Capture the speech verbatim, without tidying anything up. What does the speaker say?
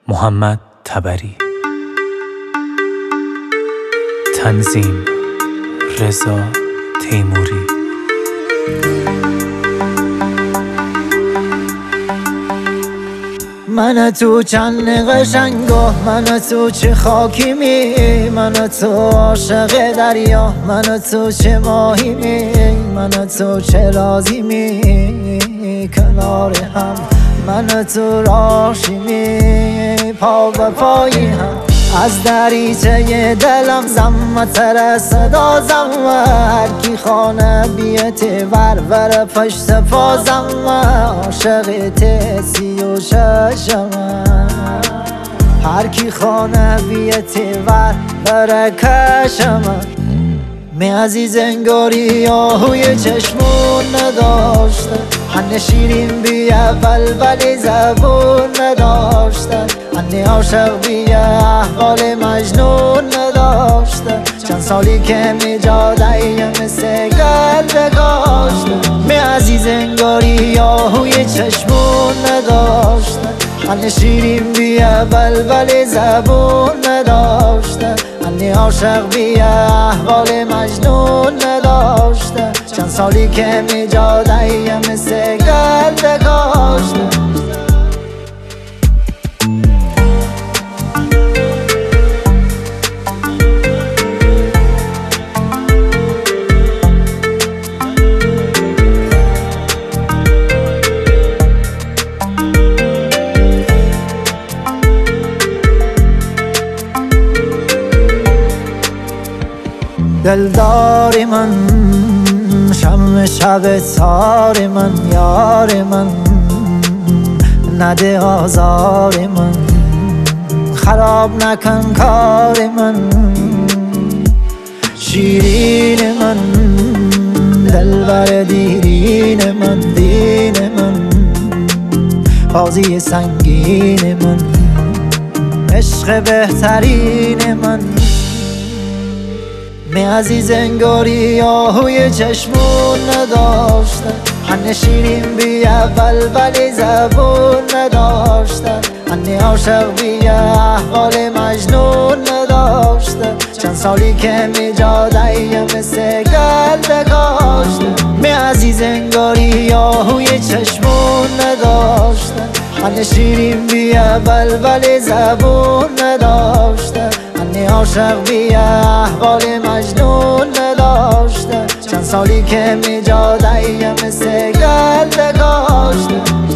محمد تبری. تنظیم رضا تیموری. من تو چند قشنگا، من تو چه خاکی می، من تو عاشق دریا، من تو چه ماهی می، من تو چه رازی می کنار هم، من تو راشی می پا به پایی هم. از دریچه دلم زمتر صدا زم، هر کی خانه بیت ور ور پشت پازم، عاشق تسی و ششم، هر کی خانه بیت ور ور کشم. می عزیز انگاری آهوی چشمون نداشتن، هنه شیرین بی اول ولی زبون نداشتن، هنه عاشق بی احوال مجنون نداشتن. چند سالی که می جاده مثل گل داشتن، می عزیز انگاری آهوی چشمون نداشتن، هنه شیرین بی اول ولی زبون نداشتن، هنه عاشق بی احوال مجنون نداشتن. چند سالی که می جاده مثل گل داشتن. دلدار من، شم شب تار من، یار من نده آزار من، خراب نکن کار من، شیرین من، دلبر دیرین من، دین من، بازی سنگین من، عشق بهترین من. می عزیز انگاری آهوی چشمون نداشتن، هنه شیرین بی اول ولی زبون نداشتن، هنه عاشق بی احوال مجنون نداشتن. چند سالی که می جاده مثل گل داشتن، می عزیز انگاری آهوی چشمون نداشتن، هنه شیرین بی اول ولی زبون نداشتن، هنه عاشق بی احوال مجنون نداشتن. چند سالی که می جاده مثل گل داشتن.